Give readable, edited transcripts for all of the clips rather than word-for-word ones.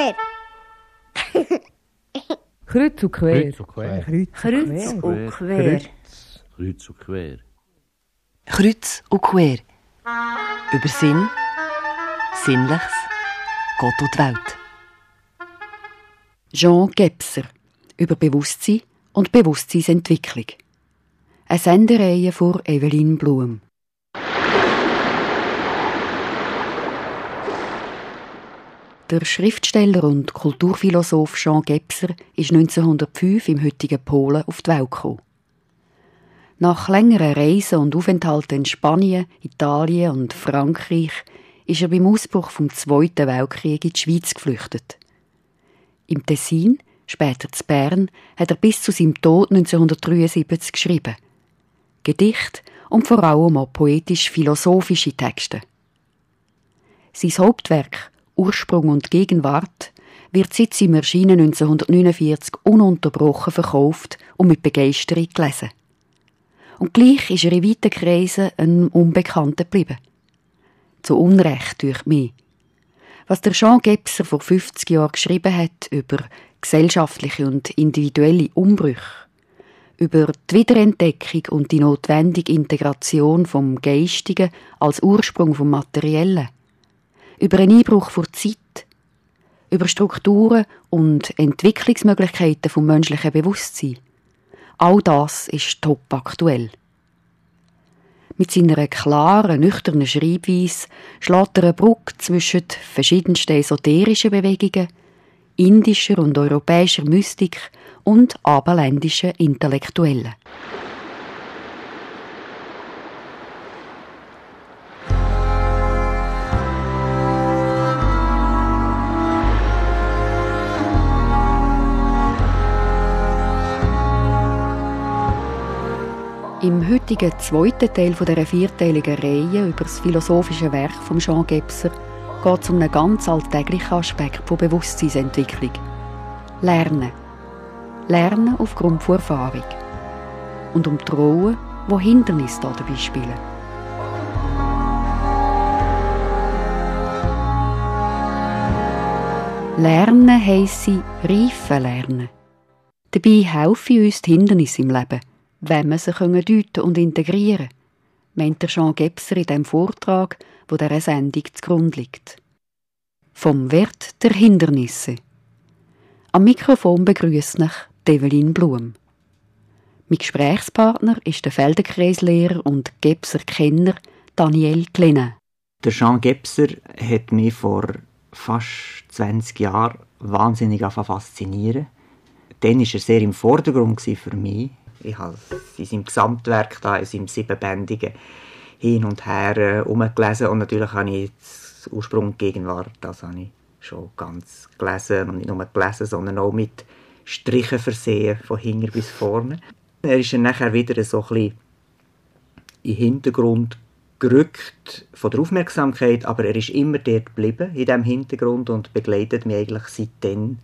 quer. Kreuz und quer. Kreuz und quer. Kreuz und quer. Kreuz und quer. Kreuz und quer. Über Sinn, Sinnliches, Gott und die Welt. Jean Gebser über Bewusstsein und Bewusstseinsentwicklung. Eine Sendereihe von Evelyn Blum. Der Schriftsteller und Kulturphilosoph Jean Gebser ist 1905 im heutigen Polen auf die Welt gekommen. Nach längeren Reisen und Aufenthalten in Spanien, Italien und Frankreich ist er beim Ausbruch vom Zweiten Weltkrieg in die Schweiz geflüchtet. Im Tessin, später zu Bern, hat er bis zu seinem Tod 1973 geschrieben. Gedichte und vor allem auch poetisch-philosophische Texte. Sein Hauptwerk «Ursprung und Gegenwart» wird seit seinem Erscheinen 1949 ununterbrochen verkauft und mit Begeisterung gelesen. Und gleich ist er in weiten Kreisen ein Unbekannter geblieben. Zu Unrecht durch mich. Was der Jean Gebser vor 50 Jahren geschrieben hat über gesellschaftliche und individuelle Umbrüche, über die Wiederentdeckung und die notwendige Integration vom Geistigen als Ursprung vom Materiellen, über einen Einbruch vor Zeit, über Strukturen und Entwicklungsmöglichkeiten vom menschlichen Bewusstsein. All das ist top aktuell. Mit seiner klaren, nüchternen Schreibweise schlägt er eine Brücke zwischen verschiedensten esoterischen Bewegungen, indischer und europäischer Mystik und abendländischen Intellektuellen. Im heutigen zweiten Teil dieser vierteiligen Reihe über das philosophische Werk von Jean Gebser geht es um einen ganz alltäglichen Aspekt von Bewusstseinsentwicklung. Lernen. Lernen aufgrund von Erfahrung. Und um die Rollen, die Hindernisse dabei spielen. Lernen heisse reifen lernen. Dabei helfen uns die Hindernisse im Leben, wenn wir sie deuten und integrieren können, meint der Jean Gebser in dem Vortrag, wo dieser Sendung zugrunde liegt. Vom Wert der Hindernisse. Am Mikrofon begrüßt mich Evelyn Blum. Mein Gesprächspartner ist der Feldenkreislehrer und Gebser-Kenner Daniel Klenin. Der Jean Gebser hat mich vor fast 20 Jahren wahnsinnig fasziniert. Dann war er sehr im Vordergrund für mich. Ich habe in seinem Gesamtwerk, in seinem 7-bändigen, hin und her herumgelesen. Und natürlich habe ich das Ursprung und Gegenwart, das habe ich schon ganz gelesen. Und nicht nur gelesen, sondern auch mit Strichen versehen, von hinten bis vorne. Er ist dann nachher wieder so ein bisschen in den Hintergrund gerückt von der Aufmerksamkeit, aber er ist immer dort geblieben, in diesem Hintergrund, und begleitet mich eigentlich seitdem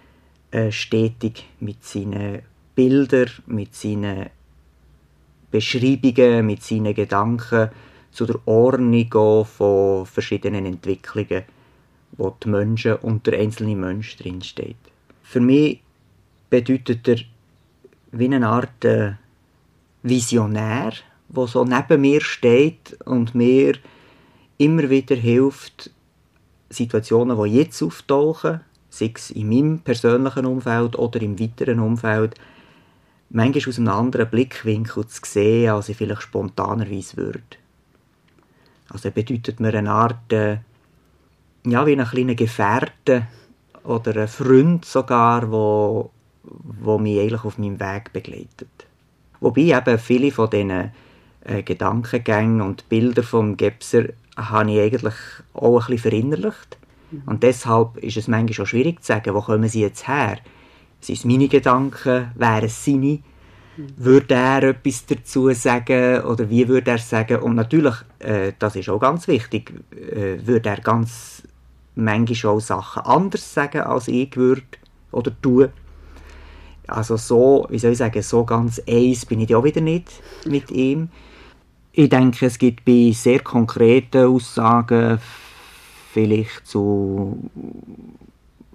stetig mit seinen Bildern, mit seinen Beschreibungen, mit seinen Gedanken zu der Ordnung von verschiedenen Entwicklungen, wo die Menschen und der einzelne Mensch drinsteht. Für mich bedeutet er wie eine Art Visionär, der so neben mir steht und mir immer wieder hilft, Situationen, die jetzt auftauchen, sei es in meinem persönlichen Umfeld oder im weiteren Umfeld, manchmal aus einem anderen Blickwinkel zu sehen, als ich vielleicht spontanerweise würde. Also er bedeutet mir eine Art, wie ein kleiner Gefährte oder ein Freund sogar, wo mich eigentlich auf meinem Weg begleitet. Wobei eben viele von diesen Gedankengängen und Bilder vom Gebser habe ich eigentlich auch ein bisschen verinnerlicht. Und deshalb ist es manchmal auch schwierig zu sagen, wo kommen sie jetzt her? Sind es meine Gedanken? Wären es seine? Würde er etwas dazu sagen? Oder wie würde er es sagen? Und natürlich, das ist auch ganz wichtig, würde er ganz manchmal auch Sachen anders sagen, als ich würde oder tue. Also so, wie soll ich sagen, so ganz eins bin ich auch wieder nicht mit ihm. Ich denke, es gibt bei sehr konkreten Aussagen vielleicht zu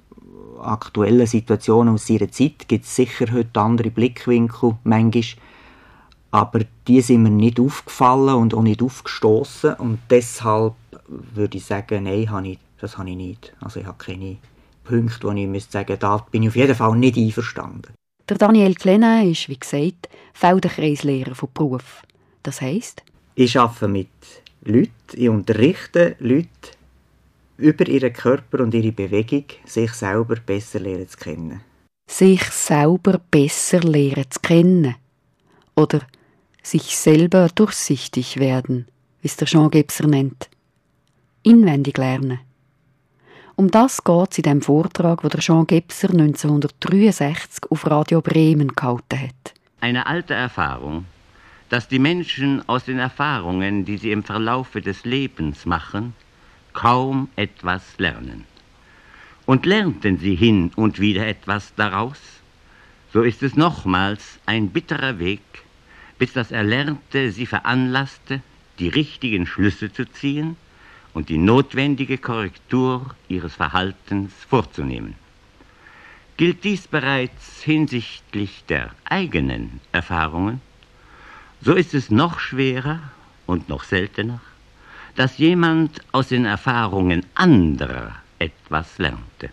aktuellen Situationen aus seiner Zeit gibt es sicher heute andere Blickwinkel, manchmal. Aber die sind mir nicht aufgefallen und auch nicht aufgestoßen. Und deshalb würde ich sagen, nein, das habe ich nicht. Also ich habe keine Punkte, wo ich müsste sagen, da bin ich auf jeden Fall nicht einverstanden. Der Daniel Klenin ist, wie gesagt, Feldenkreislehrer von Beruf. Das heisst? Ich arbeite mit Leuten, ich unterrichte Leute, über ihren Körper und ihre Bewegung sich selber besser lernen zu kennen. Sich selber besser lernen zu kennen. Oder sich selber durchsichtig werden, wie es der Jean Gebser nennt. Inwendig lernen. Um das geht es in dem Vortrag, den der Jean Gebser 1963 auf Radio Bremen gehalten hat. Eine alte Erfahrung, dass die Menschen aus den Erfahrungen, die sie im Verlaufe des Lebens machen, kaum etwas lernen. Und lernten sie hin und wieder etwas daraus, so ist es nochmals ein bitterer Weg, bis das Erlernte sie veranlasste, die richtigen Schlüsse zu ziehen und die notwendige Korrektur ihres Verhaltens vorzunehmen. Gilt dies bereits hinsichtlich der eigenen Erfahrungen, so ist es noch schwerer und noch seltener, dass jemand aus den Erfahrungen anderer etwas lernte.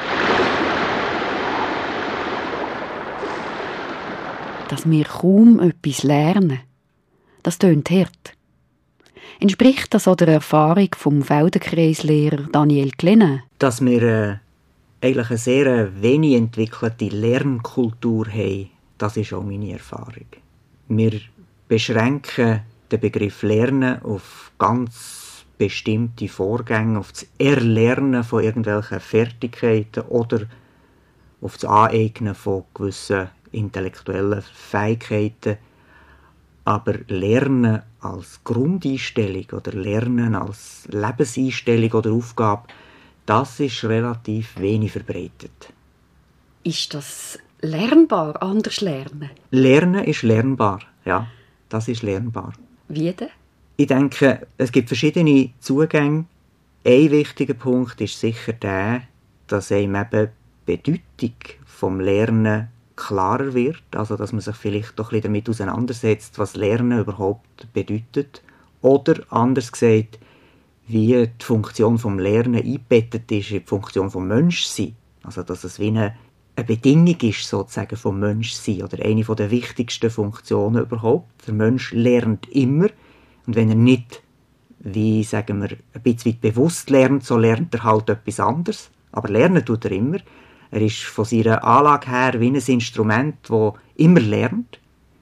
Dass wir kaum etwas lernen, das tönt hart. Entspricht das auch der Erfahrung vom Feldenkreislehrer Daniel Klenin? Dass wir eigentlich eine sehr wenig entwickelte Lernkultur haben, das ist auch meine Erfahrung. Wir beschränken den Begriff Lernen auf ganz bestimmte Vorgänge, auf das Erlernen von irgendwelchen Fertigkeiten oder auf das Aneignen von gewissen intellektuellen Fähigkeiten. Aber Lernen als Grundeinstellung oder Lernen als Lebenseinstellung oder Aufgabe, das ist relativ wenig verbreitet. Ist das lernbar, anders lernen? Lernen ist lernbar, ja. Das ist lernbar. Wie denn? Ich denke, es gibt verschiedene Zugänge. Ein wichtiger Punkt ist sicher der, dass einem eben die Bedeutung vom Lernen klarer wird. Also, dass man sich vielleicht doch ein bisschen damit auseinandersetzt, was Lernen überhaupt bedeutet. Oder, anders gesagt, wie die Funktion vom Lernen eingebettet ist in die Funktion vom Menschsein. Also, dass es wie eine Bedingung ist, sozusagen, vom Menschsein oder eine der wichtigsten Funktionen überhaupt. Der Mensch lernt immer. Und wenn er nicht, wie sagen wir, ein bisschen weit bewusst lernt, so lernt er halt etwas anderes. Aber lernen tut er immer. Er ist von seiner Anlage her wie ein Instrument, das immer lernt.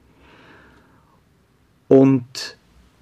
Und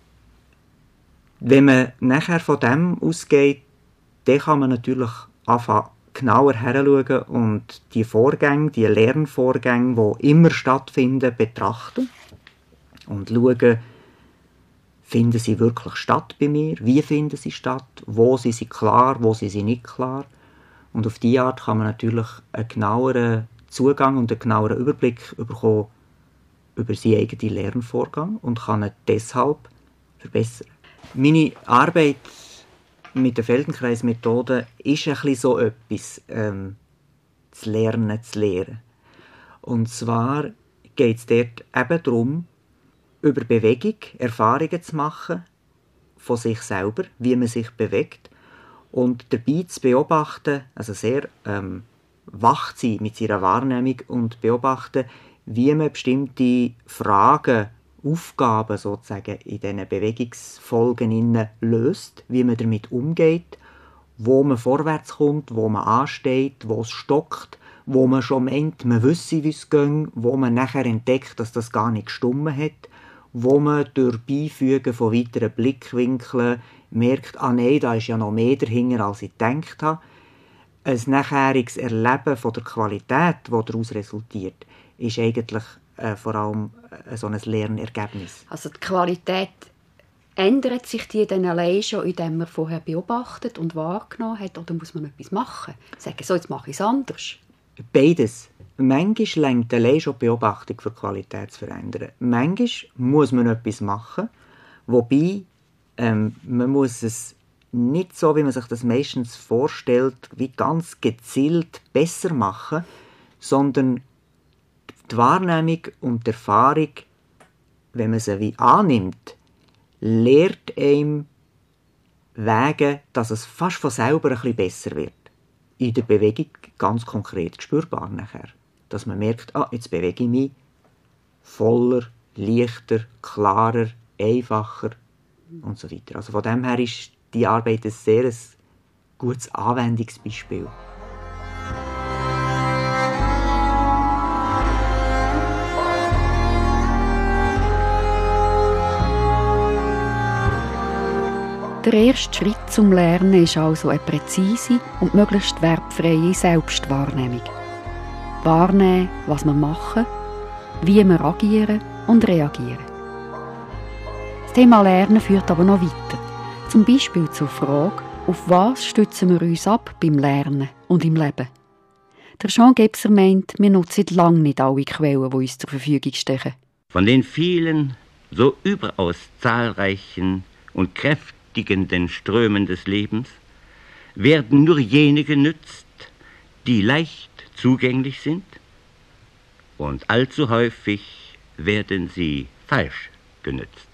wenn man nachher von dem ausgeht, dann kann man natürlich anfangen, genauer heranschauen und die Vorgänge, die Lernvorgänge, die immer stattfinden, betrachten und schauen, finden sie wirklich statt bei mir? Wie finden sie statt? Wo sind sie klar? Wo sind sie nicht klar? Und auf diese Art kann man natürlich einen genaueren Zugang und einen genaueren Überblick bekommen über seinen eigenen Lernvorgang und kann ihn deshalb verbessern. Meine Arbeit mit der Feldenkreismethode ist ein bisschen so etwas, zu lehren. Und zwar geht es dort eben darum, über Bewegung Erfahrungen zu machen von sich selber, wie man sich bewegt und dabei zu beobachten, also sehr wach zu sein mit seiner Wahrnehmung und beobachten, wie man bestimmte Fragen, Aufgaben sozusagen in diesen Bewegungsfolgen löst, wie man damit umgeht, wo man vorwärts kommt, wo man ansteht, wo es stockt, wo man schon meint, man wüsste, wie es geht, wo man nachher entdeckt, dass das gar nicht gestimmt hat, wo man durch Beifügen von weiteren Blickwinkeln merkt, nein, da ist ja noch mehr dahinter, als ich gedacht habe. Ein nachheriges Erleben von der Qualität, die daraus resultiert, ist eigentlich vor allem so ein Lernergebnis. Also die Qualität, ändert sich die dann allein schon, indem man vorher beobachtet und wahrgenommen hat, oder muss man etwas machen? Sagen, so, jetzt mache ich es anders. Beides. Manchmal reicht allein schon die Beobachtung für die Qualität zu verändern. Manchmal muss man etwas machen, wobei man muss es nicht so, wie man sich das meistens vorstellt, wie ganz gezielt besser machen, sondern die Wahrnehmung und die Erfahrung, wenn man sie wie annimmt, lehrt einem Wege, dass es fast von selber ein bisschen besser wird. In der Bewegung ganz konkret spürbar nachher. Dass man merkt, jetzt bewege ich mich voller, leichter, klarer, einfacher und so weiter. Also von dem her ist die Arbeit ein sehr gutes Anwendungsbeispiel. Der erste Schritt zum Lernen ist also eine präzise und möglichst wertfreie Selbstwahrnehmung. Wahrnehmen, was wir machen, wie wir agieren und reagieren. Das Thema Lernen führt aber noch weiter. Zum Beispiel zur Frage, auf was stützen wir uns ab beim Lernen und im Leben. Der Jean Gebser meint, wir nutzen lange nicht alle Quellen, die uns zur Verfügung stehen. Von den vielen, so überaus zahlreichen und kräftigenden Strömen des Lebens werden nur jene genützt, die leicht zugänglich sind, und allzu häufig werden sie falsch genützt.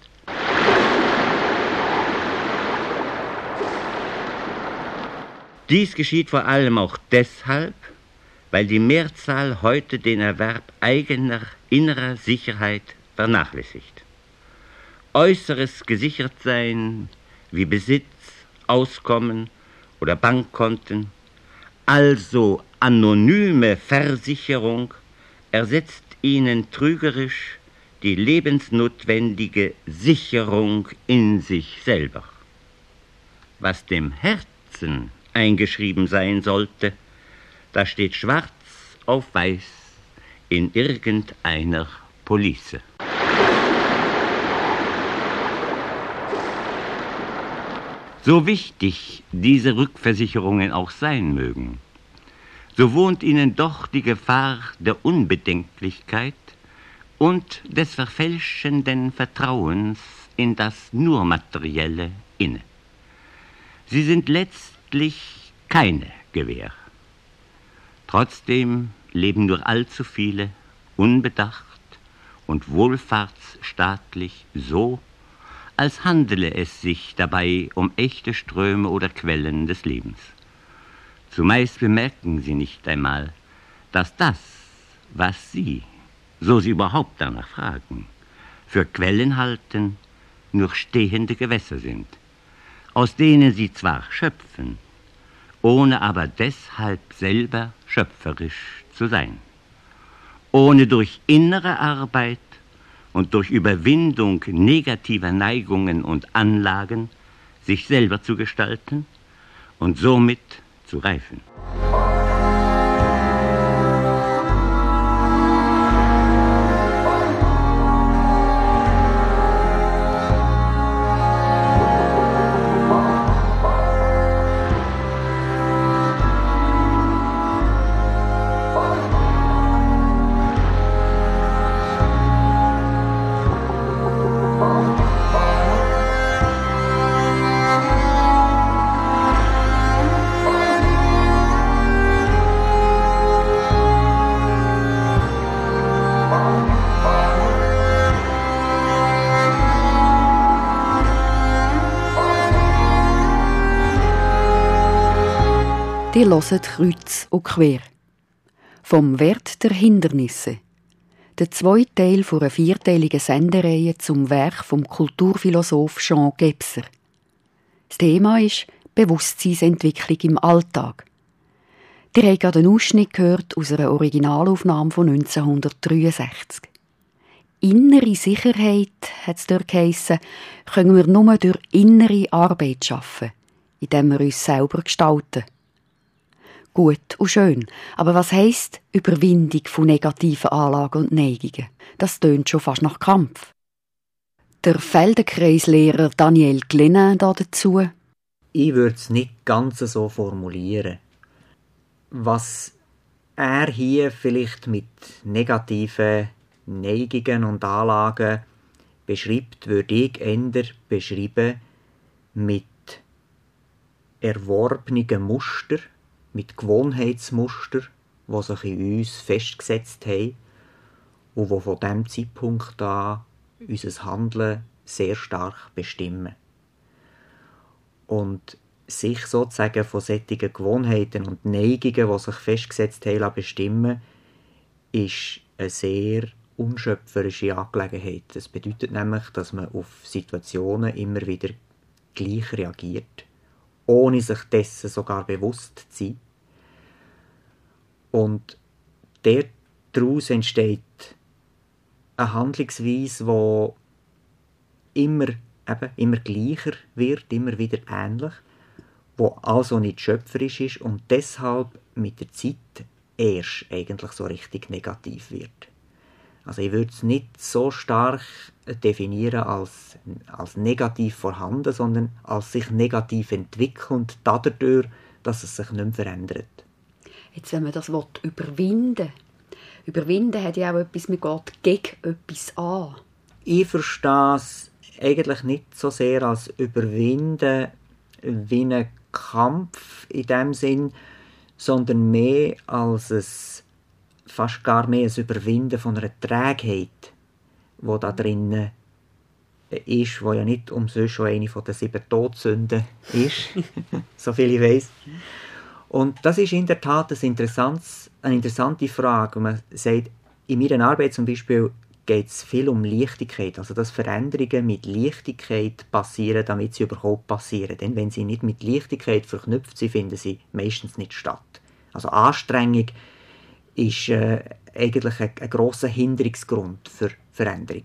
Dies geschieht vor allem auch deshalb, weil die Mehrzahl heute den Erwerb eigener innerer Sicherheit vernachlässigt. Äußeres Gesichertsein wie Besitz, Auskommen oder Bankkonten, also anonyme Versicherung, ersetzt ihnen trügerisch die lebensnotwendige Sicherung in sich selber. Was dem Herzen eingeschrieben sein sollte, das steht schwarz auf weiß in irgendeiner Police. So wichtig diese Rückversicherungen auch sein mögen, so wohnt ihnen doch die Gefahr der Unbedenklichkeit und des verfälschenden Vertrauens in das nur Materielle inne. Sie sind letztlich keine Gewähr. Trotzdem leben nur allzu viele unbedacht und wohlfahrtsstaatlich so, als handele es sich dabei um echte Ströme oder Quellen des Lebens. Zumeist bemerken sie nicht einmal, dass das, was sie, so sie überhaupt danach fragen, für Quellen halten, nur stehende Gewässer sind, aus denen sie zwar schöpfen, ohne aber deshalb selber schöpferisch zu sein. Ohne durch innere Arbeit und durch Überwindung negativer Neigungen und Anlagen sich selber zu gestalten und somit zu reifen. Die hören Kreuz und Quer. Vom Wert der Hindernisse. Der zweite Teil einer vierteiligen Sendereihe zum Werk vom Kulturphilosoph Jean Gebser. Das Thema ist Bewusstseinsentwicklung im Alltag. Ihr habt gerade einen Ausschnitt gehört aus einer Originalaufnahme von 1963. Innere Sicherheit, hat es dort geheissen, können wir nur durch innere Arbeit schaffen, indem wir uns selber gestalten. Gut und schön, aber was heisst Überwindung von negativen Anlagen und Neigungen? Das tönt schon fast nach Kampf. Der Feldenkreislehrer Daniel Glenin dazu. Ich würde es nicht ganz so formulieren. Was er hier vielleicht mit negativen Neigungen und Anlagen beschreibt, würde ich eher beschreiben mit erworbenen Muster, mit Gewohnheitsmuster, die sich in uns festgesetzt haben und die von diesem Zeitpunkt an unser Handeln sehr stark bestimmen. Und sich sozusagen von solchen Gewohnheiten und Neigungen, die sich festgesetzt haben, bestimmen, ist eine sehr unschöpferische Angelegenheit. Das bedeutet nämlich, dass man auf Situationen immer wieder gleich reagiert, ohne sich dessen sogar bewusst zu sein. Und daraus entsteht eine Handlungsweise, die immer gleicher wird, immer wieder ähnlich, wo also nicht schöpferisch ist und deshalb mit der Zeit erst eigentlich so richtig negativ wird. Also ich würde es nicht so stark definieren als negativ vorhanden, sondern als sich negativ entwickelnd dadurch, dass es sich nicht mehr verändert. Jetzt, wenn man das überwinden will, überwinden hat ja auch etwas, man geht gegen etwas an. Ich verstehe es eigentlich nicht so sehr als Überwinden wie ein Kampf in dem Sinn, sondern mehr als fast gar mehr ein Überwinden von einer Trägheit, die da drinnen ist, die ja nicht umsonst schon eine von den 7 Todsünden ist, so viel ich weiss. Und das ist in der Tat eine interessante Frage. Und man sagt, in meiner Arbeit zum Beispiel geht es viel um Leichtigkeit, also dass Veränderungen mit Leichtigkeit passieren, damit sie überhaupt passieren. Denn wenn sie nicht mit Leichtigkeit verknüpft sind, finden sie meistens nicht statt. Also Anstrengung ist eigentlich ein grosser Hinderungsgrund für Veränderung.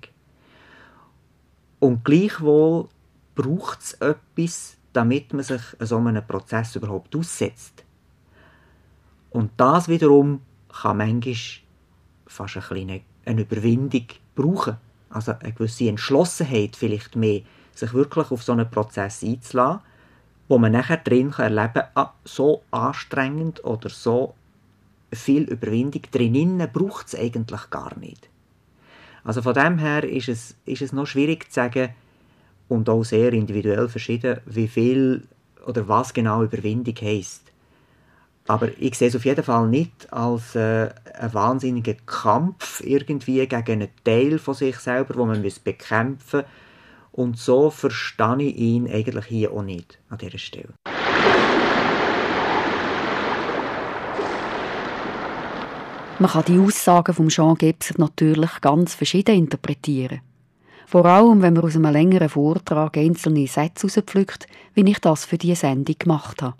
Und gleichwohl braucht es etwas, damit man sich so einem Prozess überhaupt aussetzt. Und das wiederum kann manchmal fast eine Überwindung brauchen. Also eine gewisse Entschlossenheit vielleicht mehr, sich wirklich auf so einen Prozess einzulassen, wo man nachher drin erleben kann, so anstrengend oder so viel Überwindung drinnen braucht es eigentlich gar nicht. Also von dem her ist es noch schwierig zu sagen und auch sehr individuell verschieden, wie viel oder was genau Überwindung heisst. Aber ich sehe es auf jeden Fall nicht als einen wahnsinnigen Kampf irgendwie gegen einen Teil von sich selber, den man bekämpfen muss. Und so verstehe ich ihn eigentlich hier auch nicht an dieser Stelle. Man kann die Aussagen von Jean Gebser natürlich ganz verschieden interpretieren. Vor allem, wenn man aus einem längeren Vortrag einzelne Sätze herauspflückt, wie ich das für diese Sendung gemacht habe.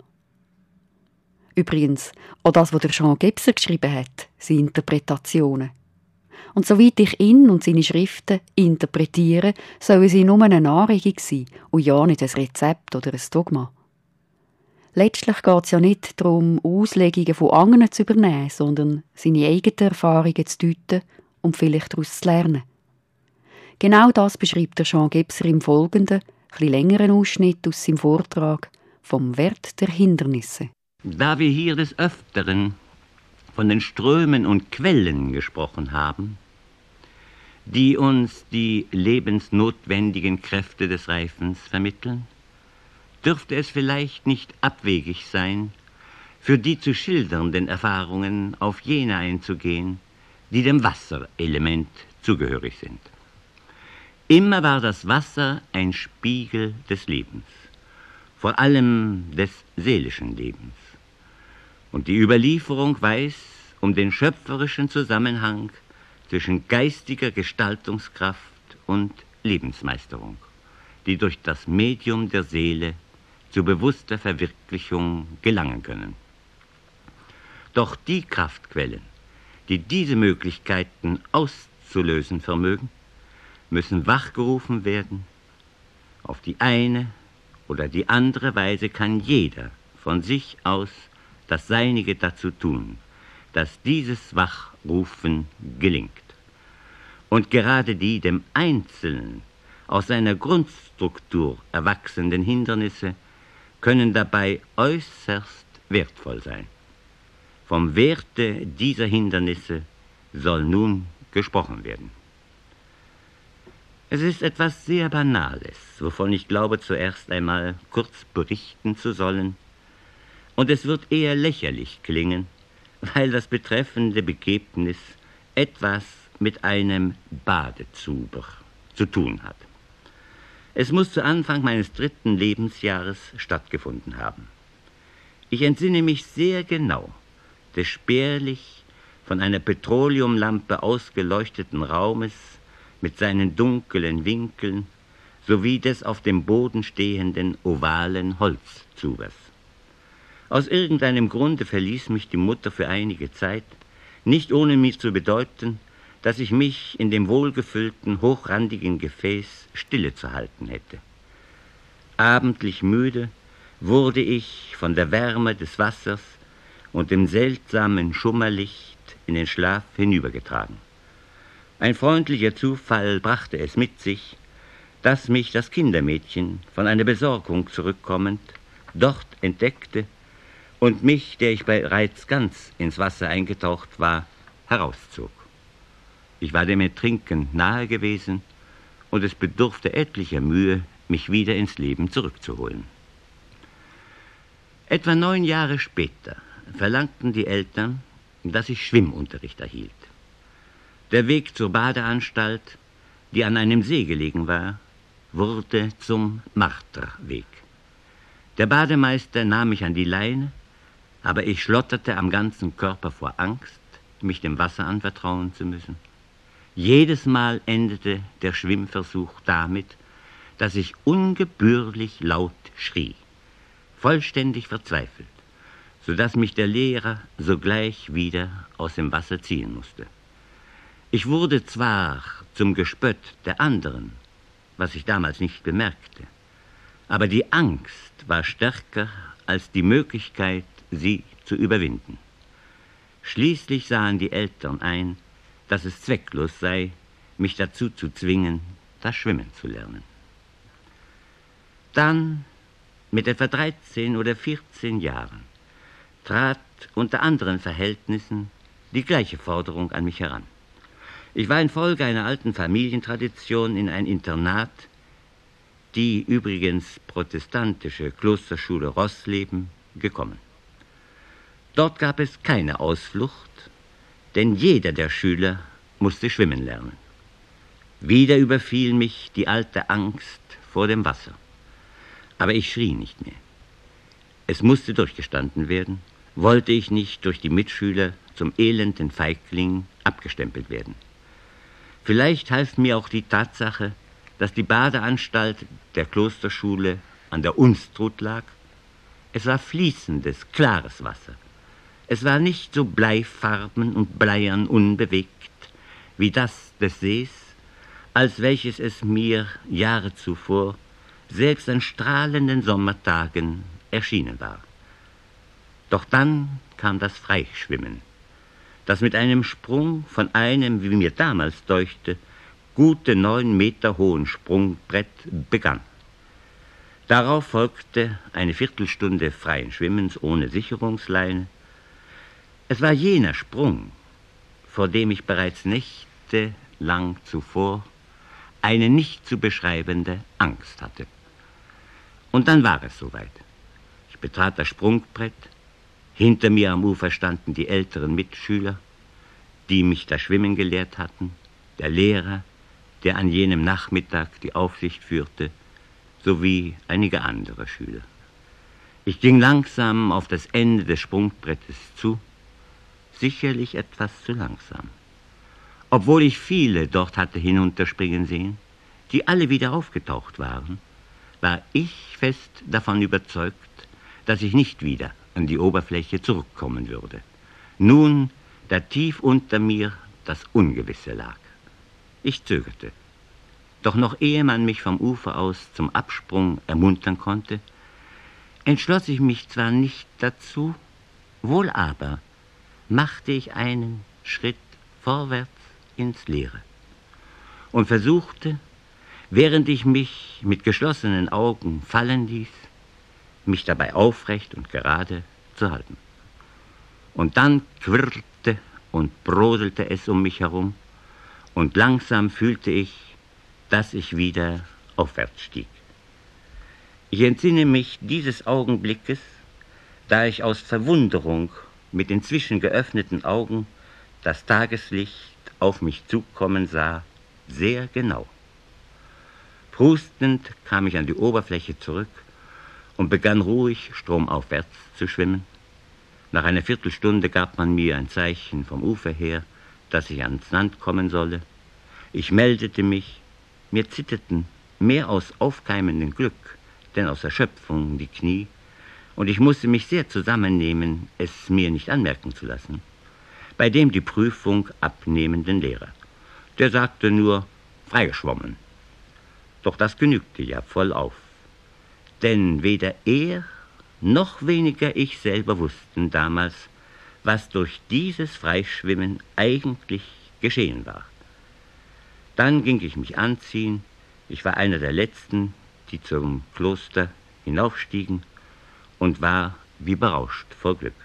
Übrigens, auch das, was der Jean Gebser geschrieben hat, sind Interpretationen. Und soweit ich ihn und seine Schriften interpretiere, sollen sie nur eine Anregung sein und ja nicht ein Rezept oder ein Dogma. Letztlich geht es ja nicht darum, Auslegungen von anderen zu übernehmen, sondern seine eigenen Erfahrungen zu deuten und vielleicht daraus zu lernen. Genau das beschreibt der Jean Gebser im folgenden, etwas längeren Ausschnitt aus seinem Vortrag vom Wert der Hindernisse. Da wir hier des Öfteren von den Strömen und Quellen gesprochen haben, die uns die lebensnotwendigen Kräfte des Reifens vermitteln, dürfte es vielleicht nicht abwegig sein, für die zu schildernden Erfahrungen auf jene einzugehen, die dem Wasserelement zugehörig sind. Immer war das Wasser ein Spiegel des Lebens, vor allem des seelischen Lebens. Und die Überlieferung weiß um den schöpferischen Zusammenhang zwischen geistiger Gestaltungskraft und Lebensmeisterung, die durch das Medium der Seele zu bewusster Verwirklichung gelangen können. Doch die Kraftquellen, die diese Möglichkeiten auszulösen vermögen, müssen wachgerufen werden. Auf die eine oder die andere Weise kann jeder von sich aus das Seinige dazu tun, dass dieses Wachrufen gelingt. Und gerade die dem Einzelnen aus seiner Grundstruktur erwachsenden Hindernisse können dabei äußerst wertvoll sein. Vom Werte dieser Hindernisse soll nun gesprochen werden. Es ist etwas sehr Banales, wovon ich glaube zuerst einmal kurz berichten zu sollen, Und es wird eher lächerlich klingen, weil das betreffende Begebnis etwas mit einem Badezuber zu tun hat. Es muss zu Anfang meines 3. Lebensjahres stattgefunden haben. Ich entsinne mich sehr genau des spärlich von einer Petroleumlampe ausgeleuchteten Raumes mit seinen dunklen Winkeln sowie des auf dem Boden stehenden ovalen Holzzubers. Aus irgendeinem Grunde verließ mich die Mutter für einige Zeit, nicht ohne mir zu bedeuten, dass ich mich in dem wohlgefüllten, hochrandigen Gefäß stille zu halten hätte. Abendlich müde wurde ich von der Wärme des Wassers und dem seltsamen Schummerlicht in den Schlaf hinübergetragen. Ein freundlicher Zufall brachte es mit sich, dass mich das Kindermädchen von einer Besorgung zurückkommend dort entdeckte und mich, der ich bereits ganz ins Wasser eingetaucht war, herauszog. Ich war dem Ertrinken nahe gewesen und es bedurfte etlicher Mühe, mich wieder ins Leben zurückzuholen. Etwa 9 Jahre später verlangten die Eltern, dass ich Schwimmunterricht erhielt. Der Weg zur Badeanstalt, die an einem See gelegen war, wurde zum Marterweg. Der Bademeister nahm mich an die Leine, aber ich schlotterte am ganzen Körper vor Angst, mich dem Wasser anvertrauen zu müssen. Jedes Mal endete der Schwimmversuch damit, dass ich ungebührlich laut schrie, vollständig verzweifelt, sodass mich der Lehrer sogleich wieder aus dem Wasser ziehen musste. Ich wurde zwar zum Gespött der anderen, was ich damals nicht bemerkte, aber die Angst war stärker als die Möglichkeit, sie zu überwinden. Schließlich sahen die Eltern ein, dass es zwecklos sei, mich dazu zu zwingen, das Schwimmen zu lernen. Dann, mit etwa 13 oder 14 Jahren, trat unter anderen Verhältnissen die gleiche Forderung an mich heran. Ich war infolge einer alten Familientradition in ein Internat, die übrigens protestantische Klosterschule Roßleben, gekommen. Dort gab es keine Ausflucht, denn jeder der Schüler musste schwimmen lernen. Wieder überfiel mich die alte Angst vor dem Wasser. Aber ich schrie nicht mehr. Es musste durchgestanden werden, wollte ich nicht durch die Mitschüler zum elenden Feigling abgestempelt werden. Vielleicht half mir auch die Tatsache, dass die Badeanstalt der Klosterschule an der Unstrut lag. Es war fließendes, klares Wasser. Es war nicht so bleifarben und bleiern unbewegt wie das des Sees, als welches es mir Jahre zuvor, selbst an strahlenden Sommertagen, erschienen war. Doch dann kam das Freischwimmen, das mit einem Sprung von einem, wie mir damals deuchte, gute 9 Meter hohen Sprungbrett begann. Darauf folgte eine Viertelstunde freien Schwimmens ohne Sicherungsleine. Es war jener Sprung, vor dem ich bereits nächtelang zuvor eine nicht zu beschreibende Angst hatte. Und dann war es soweit. Ich betrat das Sprungbrett. Hinter mir am Ufer standen die älteren Mitschüler, die mich das Schwimmen gelehrt hatten, der Lehrer, der an jenem Nachmittag die Aufsicht führte, sowie einige andere Schüler. Ich ging langsam auf das Ende des Sprungbrettes zu, sicherlich etwas zu langsam. Obwohl ich viele dort hatte hinunterspringen sehen, die alle wieder aufgetaucht waren, war ich fest davon überzeugt, dass ich nicht wieder an die Oberfläche zurückkommen würde. Nun, da tief unter mir das Ungewisse lag. Ich zögerte. Doch noch ehe man mich vom Ufer aus zum Absprung ermuntern konnte, entschloss ich mich zwar nicht dazu, wohl aber machte ich einen Schritt vorwärts ins Leere und versuchte, während ich mich mit geschlossenen Augen fallen ließ, mich dabei aufrecht und gerade zu halten. Und dann quirlte und brodelte es um mich herum, und langsam fühlte ich, dass ich wieder aufwärts stieg. Ich entsinne mich dieses Augenblickes, da ich aus Verwunderung mit inzwischen geöffneten Augen das Tageslicht auf mich zukommen sah, sehr genau. Prustend kam ich an die Oberfläche zurück und begann ruhig stromaufwärts zu schwimmen. Nach einer Viertelstunde gab man mir ein Zeichen vom Ufer her, dass ich ans Land kommen solle. Ich meldete mich, mir zitterten mehr aus aufkeimendem Glück, denn aus Erschöpfung die Knie, und ich musste mich sehr zusammennehmen, es mir nicht anmerken zu lassen. Bei dem die Prüfung abnehmenden Lehrer. Der sagte nur, freigeschwommen. Doch das genügte ja vollauf. Denn weder er noch weniger ich selber wussten damals, was durch dieses Freischwimmen eigentlich geschehen war. Dann ging ich mich anziehen. Ich war einer der Letzten, die zum Kloster hinaufstiegen und war wie berauscht vor Glück.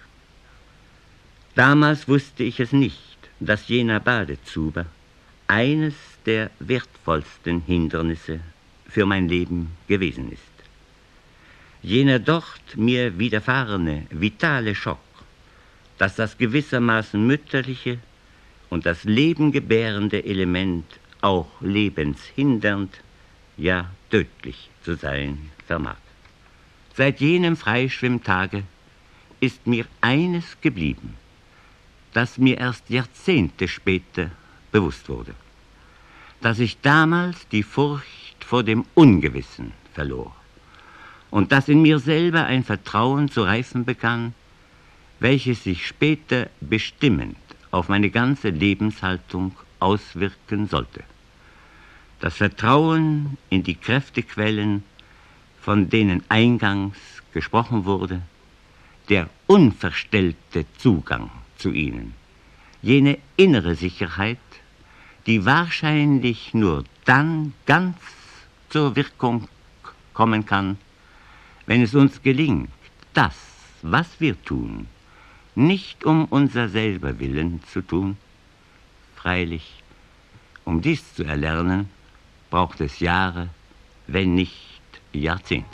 Damals wusste ich es nicht, dass jener Badezuber eines der wertvollsten Hindernisse für mein Leben gewesen ist. Jener dort mir widerfahrene vitale Schock, dass das gewissermaßen mütterliche und das lebengebärende Element auch lebenshindernd, ja tödlich zu sein vermag. Seit jenem Freischwimmtage ist mir eines geblieben, das mir erst Jahrzehnte später bewusst wurde, dass ich damals die Furcht vor dem Ungewissen verlor und dass in mir selber ein Vertrauen zu reifen begann, welches sich später bestimmend auf meine ganze Lebenshaltung auswirken sollte. Das Vertrauen in die Kräftequellen, von denen eingangs gesprochen wurde, der unverstellte Zugang zu ihnen, jene innere Sicherheit, die wahrscheinlich nur dann ganz zur Wirkung kommen kann, wenn es uns gelingt, das, was wir tun, nicht um unser selber Willen zu tun. Freilich, um dies zu erlernen, braucht es Jahre, wenn nicht Jahrzehnte.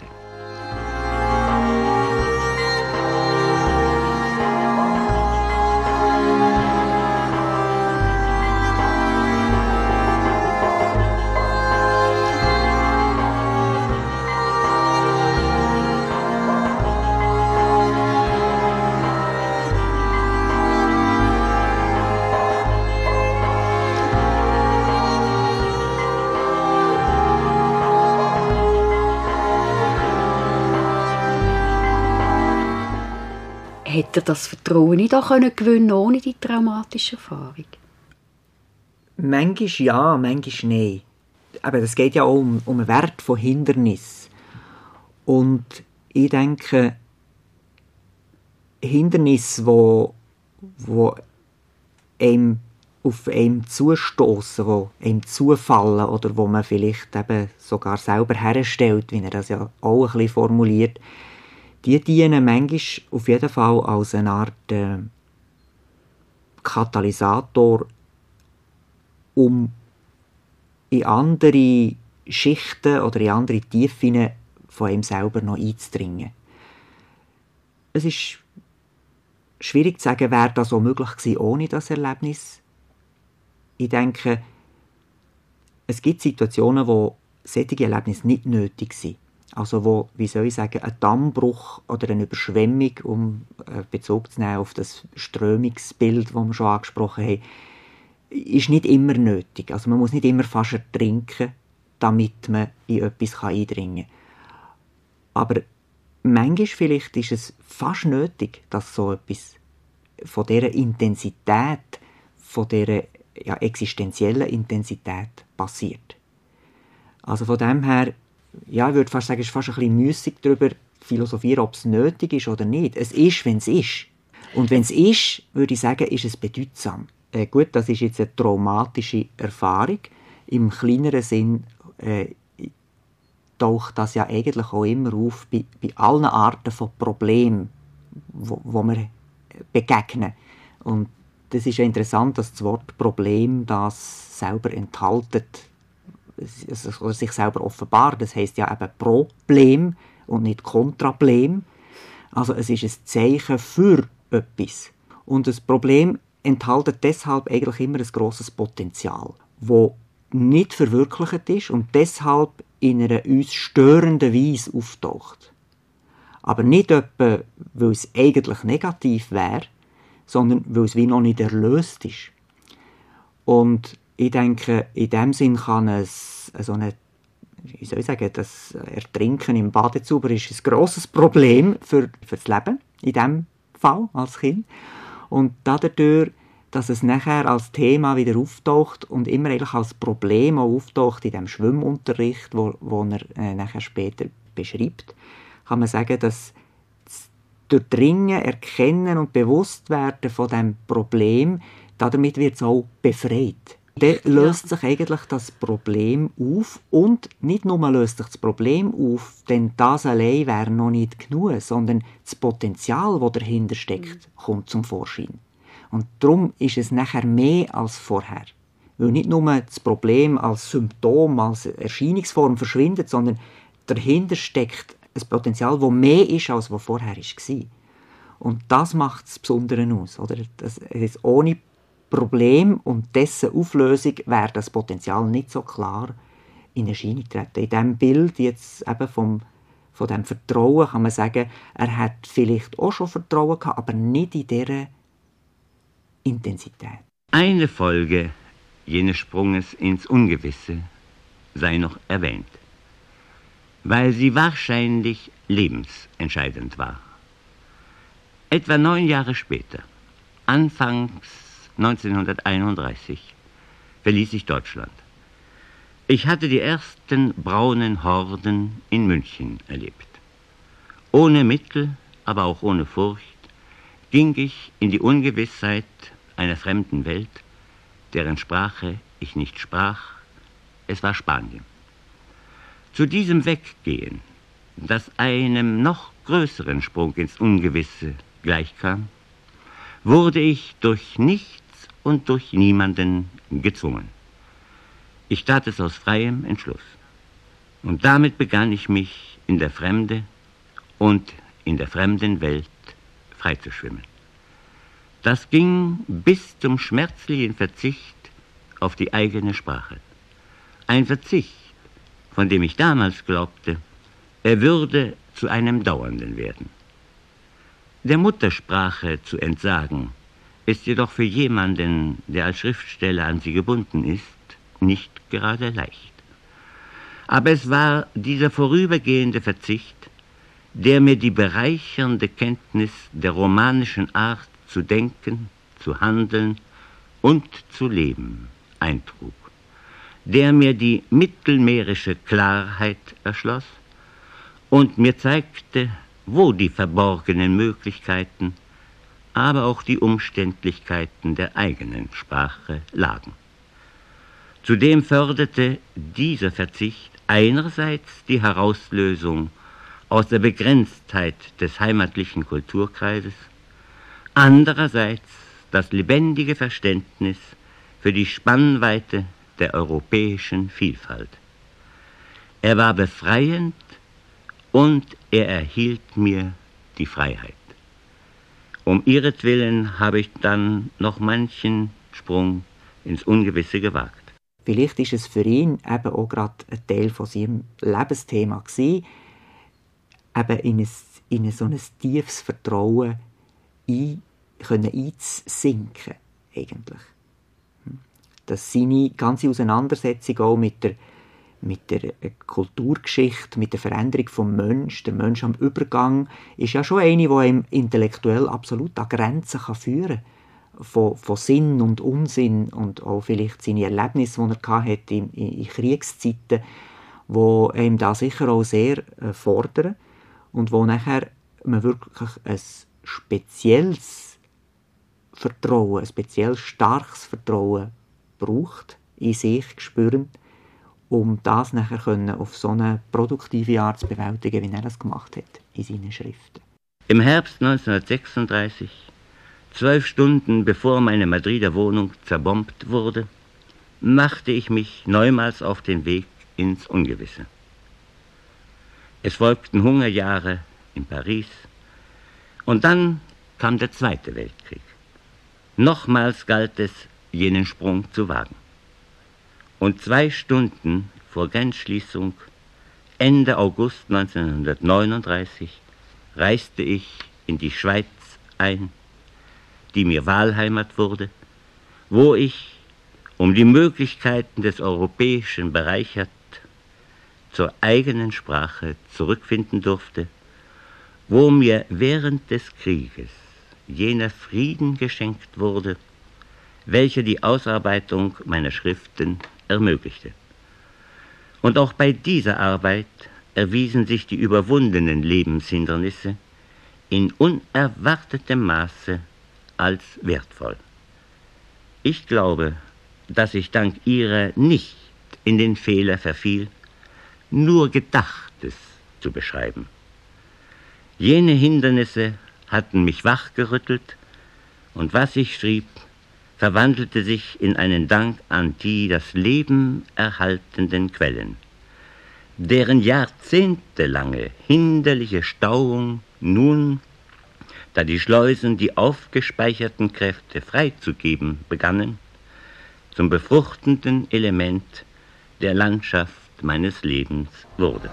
Hätte er das Vertrauen nicht auch gewinnen können ohne die traumatische Erfahrung? Manchmal ja, manchmal nein. Aber es geht ja auch um den Wert von Hindernissen. Und ich denke, Hindernisse, die einem auf einem zustoßen, die einem zufallen oder wo man vielleicht eben sogar selber herstellt, wie er das ja auch ein bisschen formuliert, die dienen manchmal auf jeden Fall als eine Art Katalysator, um in andere Schichten oder in andere Tiefen von ihm selber noch einzudringen. Es ist schwierig zu sagen, wäre das so möglich gewesen ohne das Erlebnis. Ich denke, es gibt Situationen, wo solche Erlebnisse nicht nötig sind. Also wo, wie soll ich sagen, ein Dammbruch oder eine Überschwemmung, um Bezug zu nehmen auf das Strömungsbild, das wir schon angesprochen haben, ist nicht immer nötig. Also man muss nicht immer fast ertrinken, damit man in etwas eindringen kann. Aber manchmal vielleicht ist es fast nötig, dass so etwas von dieser Intensität, von dieser existenziellen Intensität passiert. Also von dem her, ja, ich würde fast sagen, es ist fast ein bisschen müssig darüber philosophieren, ob es nötig ist oder nicht. Es ist, wenn es ist. Und wenn es ist, würde ich sagen, ist es bedeutsam. Gut, das ist jetzt eine traumatische Erfahrung. Im kleineren Sinn taucht das ja eigentlich auch immer auf bei allen Arten von Problemen, wo wir begegnen. Und das ist ja interessant, dass das Wort Problem das selber enthaltet, also sich selber offenbart. Das heisst ja eben Problem und nicht Kontrablem. Also es ist ein Zeichen für etwas. Und das Problem enthält deshalb eigentlich immer ein grosses Potenzial, das nicht verwirklicht ist und deshalb in einer uns störenden Weise auftaucht. Aber nicht etwa, weil es eigentlich negativ wäre, sondern weil es wie noch nicht erlöst ist. Und ich denke, in dem Sinn kann es so eine, wie soll ich sagen, das Ertrinken im Badezuber ist ein grosses Problem für das Leben, in diesem Fall als Kind. Und dadurch, dass es nachher als Thema wieder auftaucht und immer eigentlich als Problem auch auftaucht in dem Schwimmunterricht, wo er nachher später beschreibt, kann man sagen, dass das Durchdringen, Erkennen und Bewusstwerden von diesem Problem, damit wird es auch befreit. Dann löst sich eigentlich das Problem auf und nicht nur löst sich das Problem auf, denn das allein wäre noch nicht genug, sondern das Potenzial, das dahinter steckt, kommt zum Vorschein. Und darum ist es nachher mehr als vorher. Weil nicht nur das Problem als Symptom, als Erscheinungsform verschwindet, sondern dahinter steckt ein Potenzial, das mehr ist, als was vorher war. Und das macht das Besondere aus. Oder? Das ist ohne Problem und dessen Auflösung wäre das Potenzial nicht so klar in Erscheinung treten. In diesem Bild jetzt eben von diesem Vertrauen kann man sagen, er hat vielleicht auch schon Vertrauen gehabt, aber nicht in dieser Intensität. Eine Folge jenes Sprunges ins Ungewisse sei noch erwähnt, weil sie wahrscheinlich lebensentscheidend war. Etwa 9 Jahre später, anfangs 1931, verließ ich Deutschland. Ich hatte die ersten braunen Horden in München erlebt. Ohne Mittel, aber auch ohne Furcht, ging ich in die Ungewissheit einer fremden Welt, deren Sprache ich nicht sprach. Es war Spanien. Zu diesem Weggehen, das einem noch größeren Sprung ins Ungewisse gleichkam, wurde ich durch nichts und durch niemanden gezwungen. Ich tat es aus freiem Entschluss. Und damit begann ich mich in der Fremde und in der fremden Welt frei zu schwimmen. Das ging bis zum schmerzlichen Verzicht auf die eigene Sprache. Ein Verzicht, von dem ich damals glaubte, er würde zu einem dauernden werden. Der Muttersprache zu entsagen, ist jedoch für jemanden, der als Schriftsteller an sie gebunden ist, nicht gerade leicht. Aber es war dieser vorübergehende Verzicht, der mir die bereichernde Kenntnis der romanischen Art zu denken, zu handeln und zu leben eintrug, der mir die mittelmeerische Klarheit erschloss und mir zeigte, wo die verborgenen Möglichkeiten, aber auch die Umständlichkeiten der eigenen Sprache lagen. Zudem förderte dieser Verzicht einerseits die Herauslösung aus der Begrenztheit des heimatlichen Kulturkreises, andererseits das lebendige Verständnis für die Spannweite der europäischen Vielfalt. Er war befreiend und er erhielt mir die Freiheit. Um ihretwillen habe ich dann noch manchen Sprung ins Ungewisse gewagt. Vielleicht ist es für ihn eben auch gerade ein Teil von seinem Lebensthema gewesen, eben in so ein tiefes Vertrauen einzusinken, eigentlich. Dass seine ganze Auseinandersetzung auch mit der Kulturgeschichte, mit der Veränderung des Menschen, der Mensch am Übergang, ist ja schon eine, die ihm intellektuell absolut an Grenzen führen kann. Von Sinn und Unsinn und auch vielleicht seine Erlebnisse, die er hatte in Kriegszeiten, die ihm da sicher auch sehr fordern und wo nachher man wirklich ein spezielles Vertrauen, ein speziell starkes Vertrauen braucht, in sich spüren, um das nachher auf so eine produktive Art zu bewältigen, wie er das gemacht hat in seinen Schriften. Im Herbst 1936, 12 Stunden bevor meine Madrider Wohnung zerbombt wurde, machte ich mich neumals auf den Weg ins Ungewisse. Es folgten Hungerjahre in Paris, Und dann kam der Zweite Weltkrieg. Nochmals galt es, jenen Sprung zu wagen. Und 2 Stunden vor Grenzschließung, Ende August 1939, reiste ich in die Schweiz ein, die mir Wahlheimat wurde, wo ich, um die Möglichkeiten des Europäischen bereichert, zur eigenen Sprache zurückfinden durfte, wo mir während des Krieges jener Frieden geschenkt wurde, welcher die Ausarbeitung meiner Schriften ermöglichte. Und auch bei dieser Arbeit erwiesen sich die überwundenen Lebenshindernisse in unerwartetem Maße als wertvoll. Ich glaube, dass ich dank ihrer nicht in den Fehler verfiel, nur Gedachtes zu beschreiben. Jene Hindernisse hatten mich wachgerüttelt, und was ich schrieb, verwandelte sich in einen Dank an die das Leben erhaltenden Quellen, deren jahrzehntelange hinderliche Stauung nun, da die Schleusen die aufgespeicherten Kräfte freizugeben begannen, zum befruchtenden Element der Landschaft meines Lebens wurde.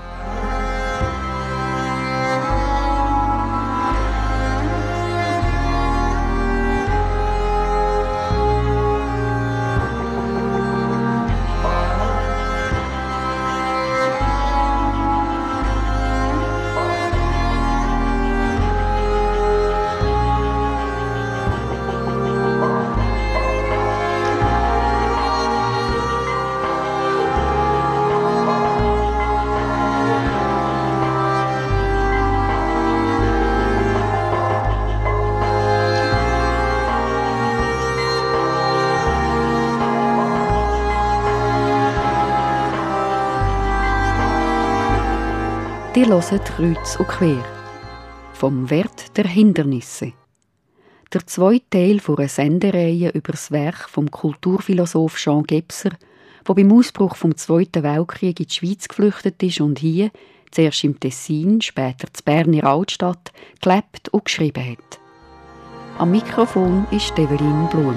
Ihr hört «Kreuz und quer» vom Wert der Hindernisse. Der zweite Teil einer Sendereihe über das Werk vom Kulturphilosoph Jean Gebser, der beim Ausbruch vom Zweiten Weltkrieg in die Schweiz geflüchtet ist und hier, zuerst im Tessin, später in Berner Altstadt, gelebt und geschrieben hat. Am Mikrofon ist Evelyn Blum.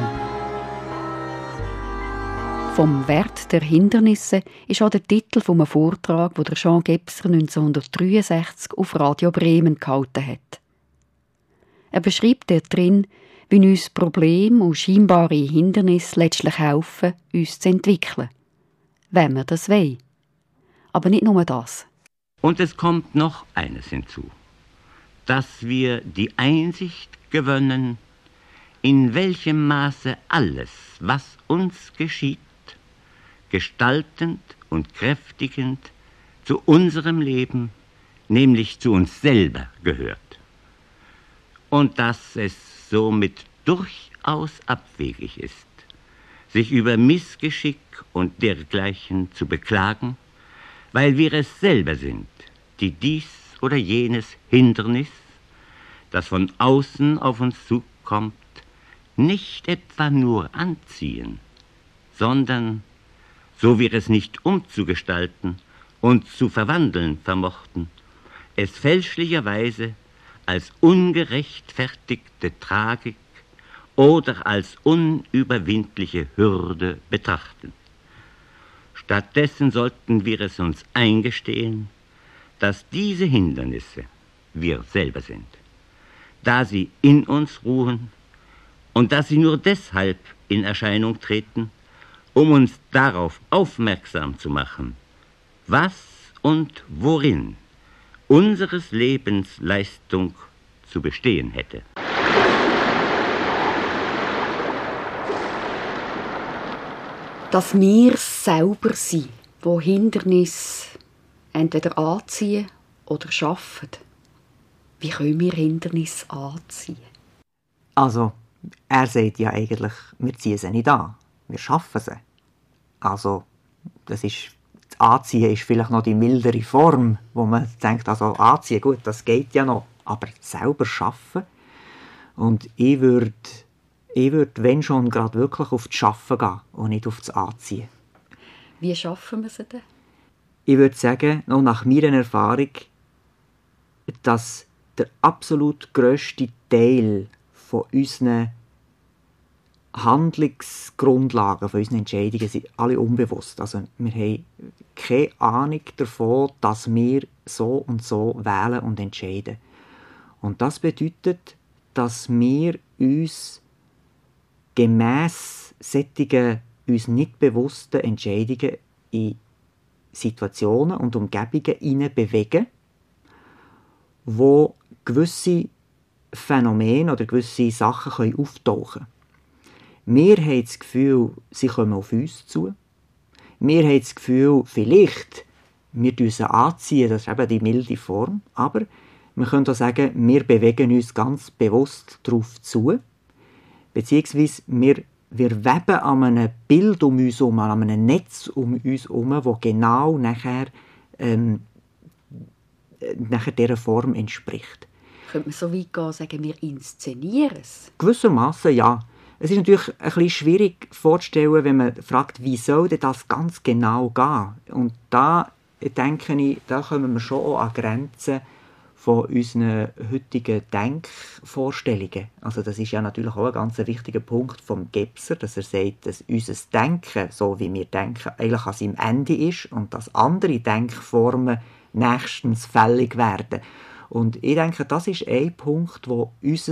«Vom Wert der Hindernisse» ist auch der Titel von einem Vortrag, den Jean Gebser 1963 auf Radio Bremen gehalten hat. Er beschreibt dort drin, wie uns Probleme und scheinbare Hindernisse letztlich helfen, uns zu entwickeln. Wenn wir das wollen. Aber nicht nur das. Und es kommt noch eines hinzu, dass wir die Einsicht gewöhnen, in welchem Maße alles, was uns geschieht, gestaltend und kräftigend zu unserem Leben, nämlich zu uns selber gehört. Und dass es somit durchaus abwegig ist, sich über Missgeschick und dergleichen zu beklagen, weil wir es selber sind, die dies oder jenes Hindernis, das von außen auf uns zukommt, nicht etwa nur anziehen, sondern, so wir es nicht umzugestalten und zu verwandeln vermochten, es fälschlicherweise als ungerechtfertigte Tragik oder als unüberwindliche Hürde betrachten. Stattdessen sollten wir es uns eingestehen, dass diese Hindernisse wir selber sind, da sie in uns ruhen und dass sie nur deshalb in Erscheinung treten, um uns darauf aufmerksam zu machen, was und worin unseres Lebens Leistung zu bestehen hätte. Dass wir selber sind, wo Hindernisse entweder anziehen oder schaffen. Wie können wir Hindernisse anziehen? Also, er sagt ja eigentlich, wir ziehen sie nicht an, wir schaffen sie. Also, das Anziehen ist vielleicht noch die mildere Form, wo man denkt, also anziehen, gut, das geht ja noch, aber selber schaffen. Und ich würde, wenn schon, gerade wirklich auf das Schaffen gehen und nicht auf das Anziehen. Wie schaffen wir sie denn? Ich würde sagen, noch nach meiner Erfahrung, dass der absolut grösste Teil von unseren Handlungsgrundlagen, von unseren Entscheidungen sind alle unbewusst. Also wir haben keine Ahnung davon, dass wir so und so wählen und entscheiden. Und das bedeutet, dass wir uns gemäss solchen uns nicht bewussten Entscheidungen in Situationen und Umgebungen bewegen, wo gewisse Phänomene oder gewisse Sachen auftauchen können. Wir haben das Gefühl, sie kommen auf uns zu. Wir haben das Gefühl, vielleicht, wir sie anziehen, das ist eben die milde Form, aber wir können auch sagen, wir bewegen uns ganz bewusst darauf zu, beziehungsweise wir weben an einem Bild um uns herum, an einem Netz um uns herum, das genau nachher dieser Form entspricht. Könnte man so weit gehen und sagen, wir inszenieren es? Gewissermaßen ja. Es ist natürlich ein bisschen schwierig vorzustellen, wenn man fragt, wie soll denn das ganz genau gehen? Und da denke ich, da kommen wir schon auch an Grenzen von unseren heutigen Denkvorstellungen. Also das ist ja natürlich auch ein ganz wichtiger Punkt vom Gebser, dass er sagt, dass unser Denken, so wie wir denken, eigentlich an seinem Ende ist und dass andere Denkformen nächstens fällig werden. Und ich denke, das ist ein Punkt, wo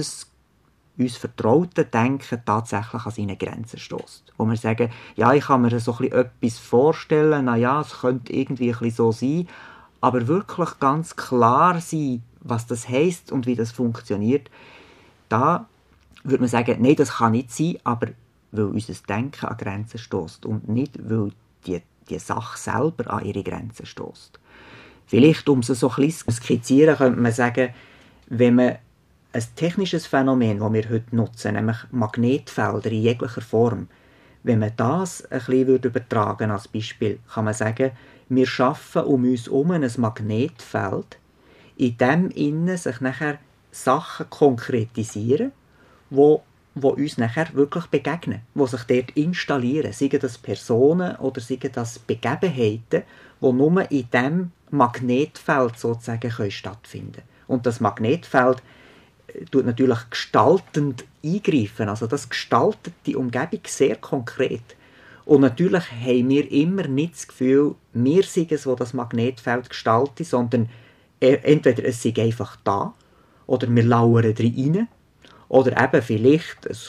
uns vertraute Denken tatsächlich an seine Grenzen stößt. Wo wir sagen, ja, ich kann mir so ein bisschen etwas vorstellen, na ja, es könnte irgendwie ein bisschen so sein, aber wirklich ganz klar sein, was das heisst und wie das funktioniert, da würde man sagen, nein, das kann nicht sein, aber weil unser Denken an Grenzen stößt und nicht, weil die Sache selber an ihre Grenzen stößt. Vielleicht, um es so ein bisschen zu skizzieren, könnte man sagen, wenn man ein technisches Phänomen, das wir heute nutzen, nämlich Magnetfelder in jeglicher Form, wenn man das ein bisschen übertragen als Beispiel, kann man sagen, wir schaffen um uns herum ein Magnetfeld, in dem innen sich nachher Sachen konkretisieren, wo uns nachher wirklich begegnen, wo sich dort installieren, seien das Personen oder seien das Begebenheiten, die nur in diesem Magnetfeld sozusagen stattfinden können. Und das Magnetfeld tut natürlich gestaltend eingreifen, also das gestaltet die Umgebung sehr konkret. Und natürlich haben wir immer nicht das Gefühl, wir sind es, das Magnetfeld gestaltet, sondern entweder es sei einfach da, oder wir lauern rein, oder eben vielleicht es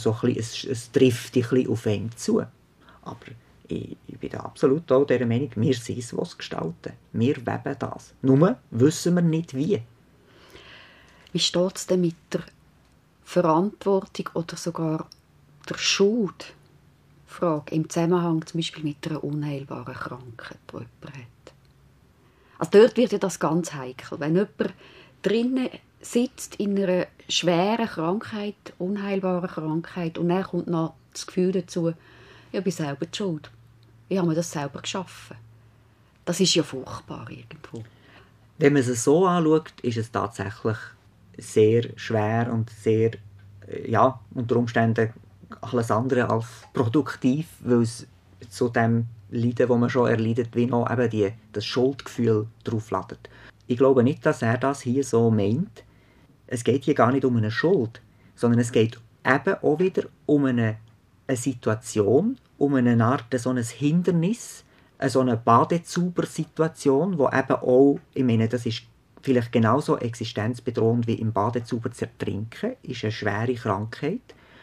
trifft ein bisschen auf einen zu. Aber ich bin da absolut auch der Meinung, wir sind es, was gestalten. Wir weben das. Nur wissen wir nicht wie. Wie steht es denn mit der Verantwortung oder sogar der Schuldfrage im Zusammenhang zum Beispiel mit einer unheilbaren Krankheit, die jemand hat? Also dort wird ja das ganz heikel. Wenn jemand drinnen sitzt in einer schweren Krankheit, unheilbaren Krankheit, und dann kommt noch das Gefühl dazu, ich bin selber die Schuld. Ich habe mir das selber geschaffen. Das ist ja furchtbar irgendwo. Wenn man es so anschaut, ist es tatsächlich sehr schwer und sehr, ja, unter Umständen alles andere als produktiv, weil es zu dem Leiden, das man schon erleidet, wie noch eben das Schuldgefühl draufladet. Ich glaube nicht, dass er das hier so meint. Es geht hier gar nicht um eine Schuld, sondern es geht eben auch wieder um eine Situation, um eine Art, so ein Hindernis, so eine Badezaubersituation, wo eben auch, ich meine, das ist vielleicht genauso existenzbedrohend wie im Badezauber zu ertrinken, ist eine schwere Krankheit,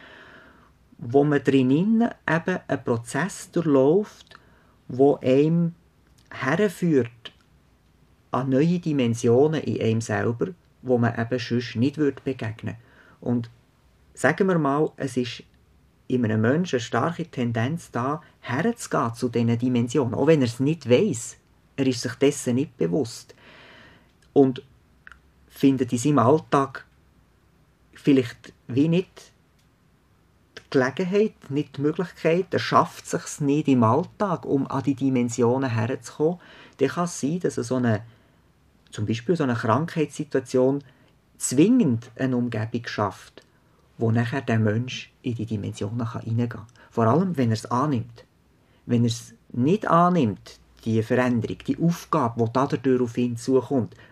wo man drinnen eben einen Prozess durchläuft, wo einem herführt an neue Dimensionen in einem selber, wo man eben sonst nicht begegnen würde. Und sagen wir mal, es ist in einem Menschen eine starke Tendenz da, herzugehen zu diesen Dimensionen, auch wenn er es nicht weiss. Er ist sich dessen nicht bewusst. Und findet in seinem Alltag vielleicht wie nicht die Gelegenheit, nicht die Möglichkeit, er schafft es sich nicht im Alltag, um an die Dimensionen herzukommen, dann kann es sein, dass er zum Beispiel so eine Krankheitssituation zwingend eine Umgebung schafft, wo nachher der Mensch in die Dimensionen hineingehen kann. Vor allem, wenn er es annimmt. Wenn er es nicht annimmt, die Veränderung, die Aufgabe, die dadurch auf ihn zukommt,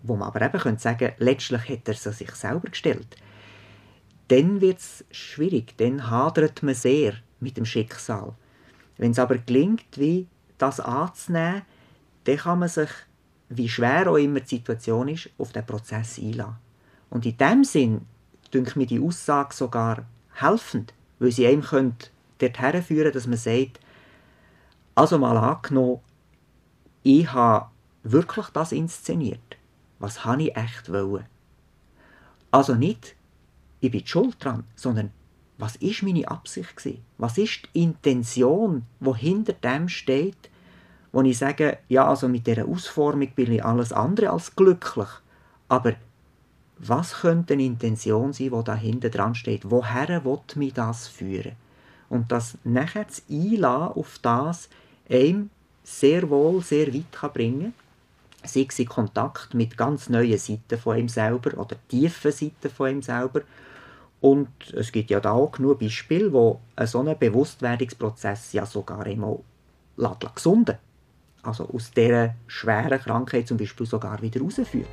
wo man aber eben könnte sagen, letztlich hat er sie sich selber gestellt, dann wird es schwierig, dann hadert man sehr mit dem Schicksal. Wenn es aber gelingt, wie das anzunehmen, dann kann man sich, wie schwer auch immer die Situation ist, auf den Prozess einlassen. Und in diesem Sinn dünkt mir die Aussage sogar helfend, weil sie einem dorthin führen könnte, dass man sagt, also mal angenommen, ich habe wirklich das inszeniert. Was habe ich echt wollen? Also nicht, ich bin schuld dran, sondern was war meine Absicht gewesen? Was ist die Intention, die hinter dem steht, wo ich sage, ja, also mit dieser Ausformung bin ich alles andere als glücklich. Aber was könnte eine Intention sein, die dahinter dran steht? Woher will mich das führen? Und das nachher zu einlassen auf das, einem sehr wohl sehr weit kann bringen, sei es in Kontakt mit ganz neuen Seiten von ihm selber oder tiefen Seiten von ihm selber. Und es gibt ja da auch genug Beispiele, wo so ein Bewusstwerdungsprozess ja sogar einmal gesunden, also aus dieser schweren Krankheit zum Beispiel sogar wieder rausführt.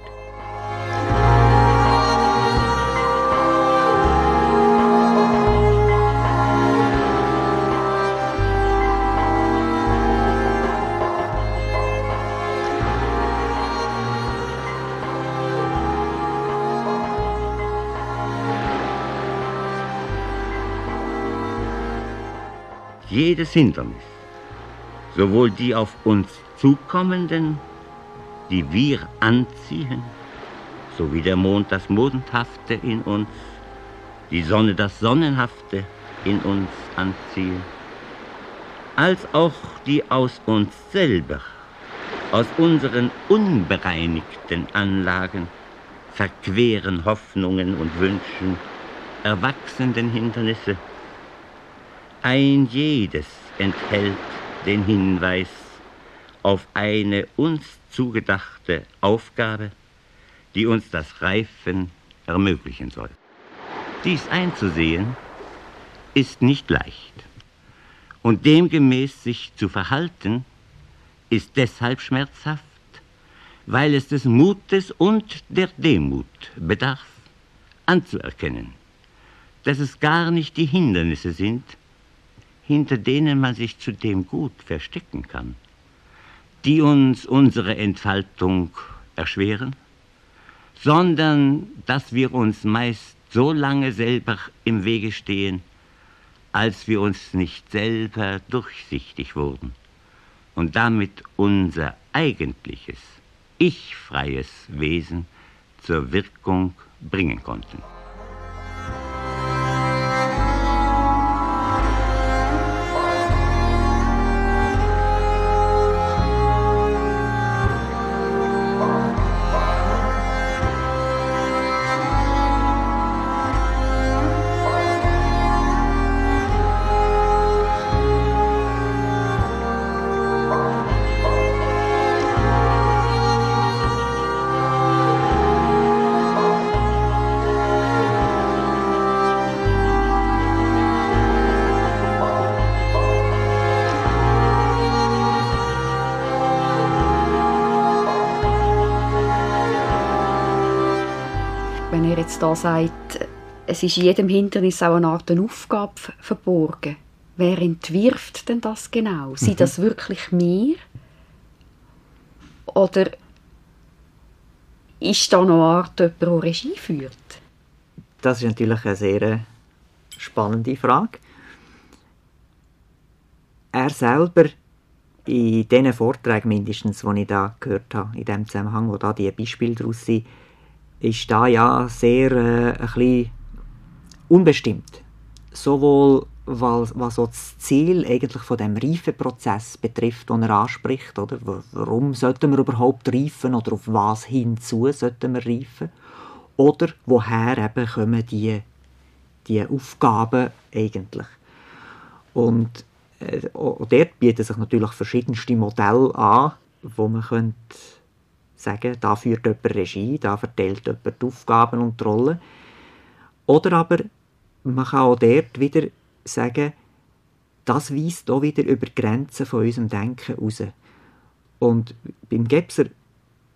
Jedes Hindernis, sowohl die auf uns zukommenden, die wir anziehen, sowie der Mond das Mondhafte in uns, die Sonne das Sonnenhafte in uns anziehen, als auch die aus uns selber, aus unseren unbereinigten Anlagen, verqueren Hoffnungen und Wünschen, erwachsenden Hindernisse. Ein jedes enthält den Hinweis auf eine uns zugedachte Aufgabe, die uns das Reifen ermöglichen soll. Dies einzusehen, ist nicht leicht. Und demgemäß sich zu verhalten, ist deshalb schmerzhaft, weil es des Mutes und der Demut bedarf, anzuerkennen, dass es gar nicht die Hindernisse sind, hinter denen man sich zudem gut verstecken kann, die uns unsere Entfaltung erschweren, sondern dass wir uns meist so lange selber im Wege stehen, als wir uns nicht selber durchsichtig wurden und damit unser eigentliches, ich-freies Wesen zur Wirkung bringen konnten. Wenn er jetzt da sagt, es ist in jedem Hindernis auch eine Art Aufgabe verborgen. Wer entwirft denn das genau? Sind das wirklich wir? Oder ist da noch eine Art jemand, der Regie führt? Das ist natürlich eine sehr spannende Frage. Er selber, in diesen Vorträgen mindestens, die ich da gehört habe, in dem Zusammenhang, wo da die Beispiele daraus sind, ist da ja sehr ein bisschen unbestimmt. Sowohl was so das Ziel eigentlich von dem Reifeprozess betrifft, den er anspricht, oder? Warum sollten wir überhaupt reifen oder auf was hinzu sollten wir reifen? Oder woher eben kommen die Aufgaben eigentlich? Und dort bieten sich natürlich verschiedenste Modelle an, wo man könnte sagen, da führt jemand Regie, da verteilt jemand die Aufgaben und die Rollen. Oder aber man kann auch dort wieder sagen, das weist auch wieder über die Grenzen von unserem Denken raus. Und beim Gebser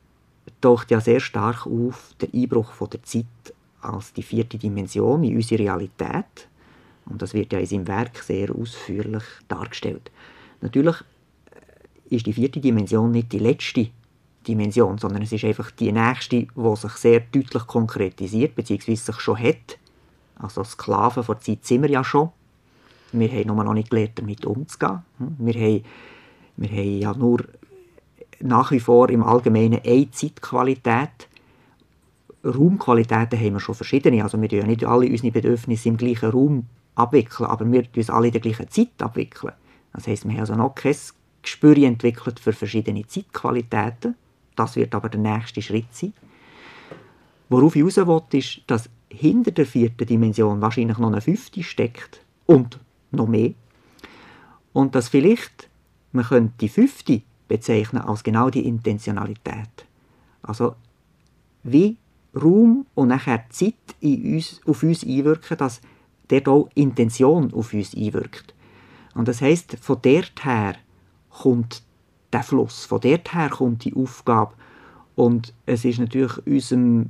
taucht ja sehr stark auf der Einbruch von der Zeit als die 4. Dimension in unsere Realität. Und das wird ja in seinem Werk sehr ausführlich dargestellt. Natürlich ist die 4. Dimension nicht die letzte Dimension, sondern es ist einfach die nächste, die sich sehr deutlich konkretisiert, beziehungsweise sich schon hat. Also Sklaven vor der Zeit sind wir ja schon. Wir haben nur noch nicht gelernt, damit umzugehen. Wir haben ja nur nach wie vor im Allgemeinen eine Zeitqualität. Raumqualitäten haben wir schon verschiedene. Also wir ja nicht alle unsere Bedürfnisse im gleichen Raum abwickeln, aber wir uns alle in der gleichen Zeit abwickeln. Das heisst, wir haben also noch kein Gespür entwickelt für verschiedene Zeitqualitäten. Das wird aber der nächste Schritt sein. Worauf ich raus will, ist, dass hinter der 4. Dimension wahrscheinlich noch eine 5. steckt und noch mehr. Und dass vielleicht man die 5. bezeichnen als genau die Intentionalität. Also wie Raum und nachher Zeit auf uns einwirken, dass dort auch Intention auf uns einwirkt. Und das heisst, von dort her kommt der Fluss, von dort her kommt die Aufgabe. Und es ist natürlich unserem,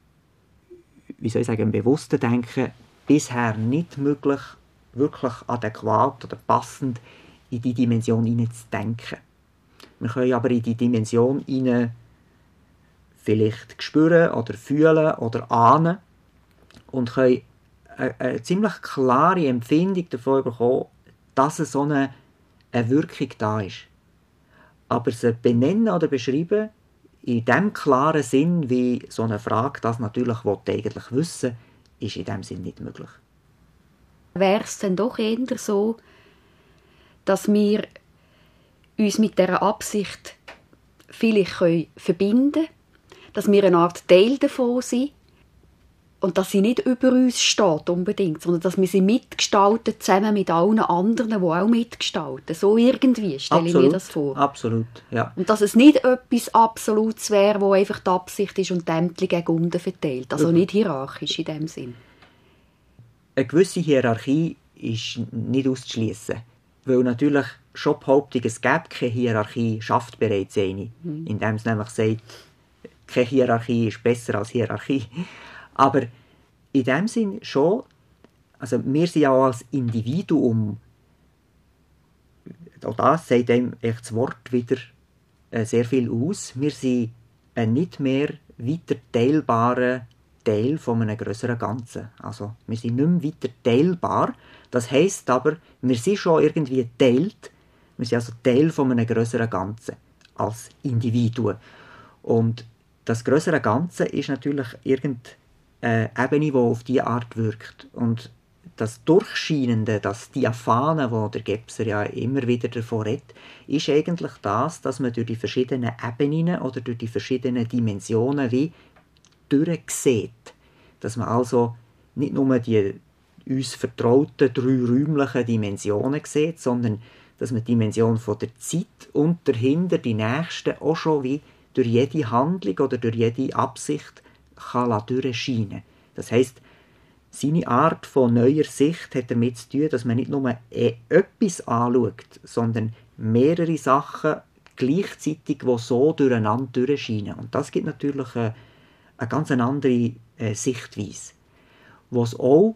bewussten Denken bisher nicht möglich, wirklich adäquat oder passend in die Dimension hineinzudenken. Wir können aber in die Dimension hinein vielleicht spüren oder fühlen oder ahnen und können eine ziemlich klare Empfindung davon bekommen, dass so eine Wirkung da ist. Aber sie benennen oder beschreiben in dem klaren Sinn, wie so eine Frage das natürlich eigentlich wissen, ist in dem Sinn nicht möglich. Wäre es denn doch eher so, dass wir uns mit dieser Absicht vielleicht verbinden können, dass wir eine Art Teil davon sind und dass sie nicht über uns steht unbedingt, sondern dass wir sie mitgestalten, zusammen mit allen anderen, die auch mitgestalten. So irgendwie stelle ich mir das vor. Absolut, ja. Und dass es nicht etwas Absolutes wäre, wo einfach die Absicht ist und die Ämter gegen unten verteilt. Also nicht hierarchisch in dem Sinn. Eine gewisse Hierarchie ist nicht auszuschließen, weil natürlich schon die Behauptung, es gäbe keine Hierarchie, schafft bereits eine. Indem es nämlich sagt, keine Hierarchie ist besser als Hierarchie. Aber in dem Sinn schon, also wir sind ja auch als Individuum, auch das sagt einem echt das Wort wieder sehr viel aus, wir sind ein nicht mehr weiter teilbarer Teil von einem grösseren Ganzen. Also wir sind nicht mehr weiter teilbar, das heisst aber, wir sind schon irgendwie geteilt, wir sind also Teil von einem grösseren Ganzen als Individuen. Und das grössere Ganze ist natürlich irgendeine Ebene, die auf diese Art wirkt. Und das Durchscheinende, das Diaphane, wo der Gebser ja immer wieder davon redet, ist eigentlich das, dass man durch die verschiedenen Ebenen oder durch die verschiedenen Dimensionen wie durchsieht. Dass man also nicht nur die uns vertrauten 3 räumlichen Dimensionen sieht, sondern dass man die Dimension von der Zeit und dahinter die nächste auch schon wie durch jede Handlung oder durch jede Absicht kann durchscheinen. Das heisst, seine Art von neuer Sicht hat damit zu tun, dass man nicht nur etwas anschaut, sondern mehrere Sachen gleichzeitig, die so durcheinander durchscheinen. Und das gibt natürlich eine ganz andere Sichtweise. Was auch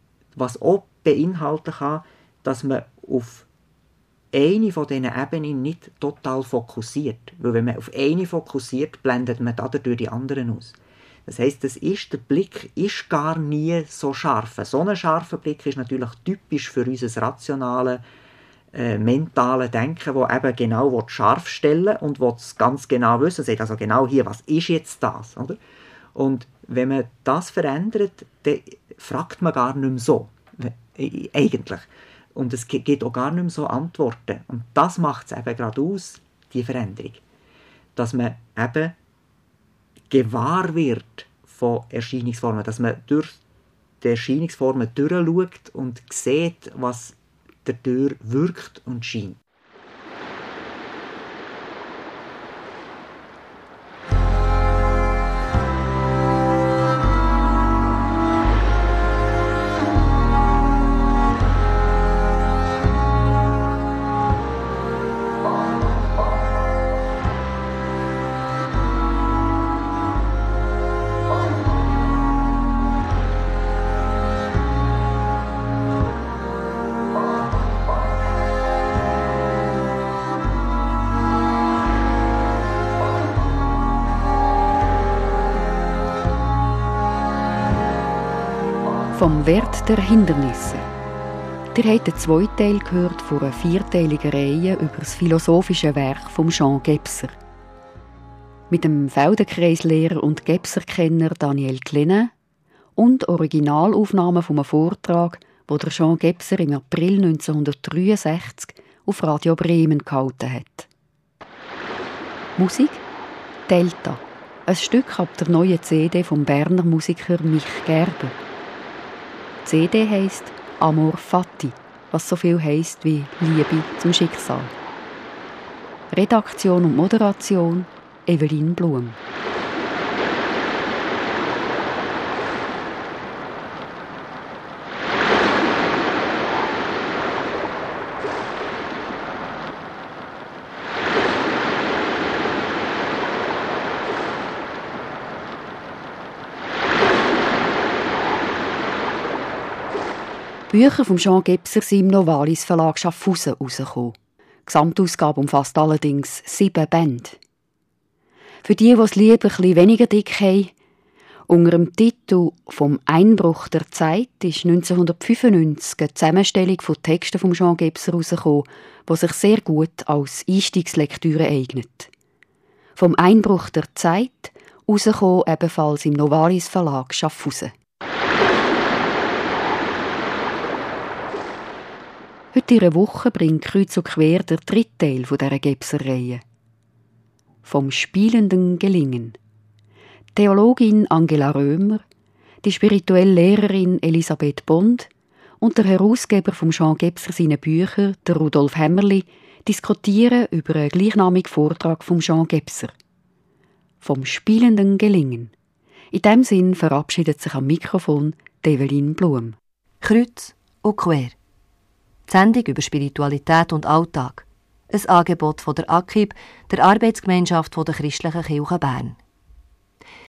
beinhalten kann, dass man auf eine von diesen Ebenen nicht total fokussiert. Weil wenn man auf eine fokussiert, blendet man dadurch die anderen aus. Das heisst, der Blick ist gar nie so scharf. So ein scharfer Blick ist natürlich typisch für unser rationales, mentales Denken, das eben genau scharf stellen und es ganz genau wissen, sagt also genau hier, was ist jetzt das? Oder? Und wenn man das verändert, dann fragt man gar nicht mehr so. Eigentlich. Und es gibt auch gar nicht mehr so Antworten. Und das macht es eben gerade aus, die Veränderung. Dass man eben gewahr wird von Erscheinungsformen, dass man durch die Erscheinungsformen durchschaut und sieht, was dadurch wirkt und scheint. Vom Wert der Hindernisse. Ihr habt den zweiten Teil gehört von einer vierteiligen Reihe über das philosophische Werk von Jean Gebser. Mit dem Feldenkreislehrer und Gebser-Kenner Daniel Klenin und Originalaufnahmen von einem Vortrag, den der Jean Gebser im April 1963 auf Radio Bremen gehalten hat. Musik Delta, ein Stück ab der neuen CD vom Berner Musiker Mich Gerber. Die CD heisst Amor Fati, was so viel heisst wie Liebe zum Schicksal. Redaktion und Moderation Evelyn Blum. Bücher von Jean Gebser sind im Novalis Verlag Schaffhausen herausgekommen. Die Gesamtausgabe umfasst allerdings 7 Bände. Für die es lieber etwas weniger dick haben, unter dem Titel «Vom Einbruch der Zeit» ist 1995 eine Zusammenstellung von Texten von Jean Gebser herausgekommen, die sich sehr gut als Einstiegslektüre eignet. «Vom Einbruch der Zeit» herausgekommen ebenfalls im Novalis Verlag Schaffhausen. Heute in einer Woche bringt kreuz und quer der dritte Teil dieser Gebser-Reihe. Vom spielenden Gelingen. Theologin Angela Römer, die spirituelle Lehrerin Elisabeth Bond und der Herausgeber von Jean Gebser seine Bücher, der Rudolf Hämmerli, diskutieren über einen gleichnamigen Vortrag von Jean Gebser. Vom spielenden Gelingen. In diesem Sinn verabschiedet sich am Mikrofon Evelyn Blum. Kreuz und quer. Die Sendung über Spiritualität und Alltag. Ein Angebot von der AKIB, der Arbeitsgemeinschaft der Christlichen Kirche Bern.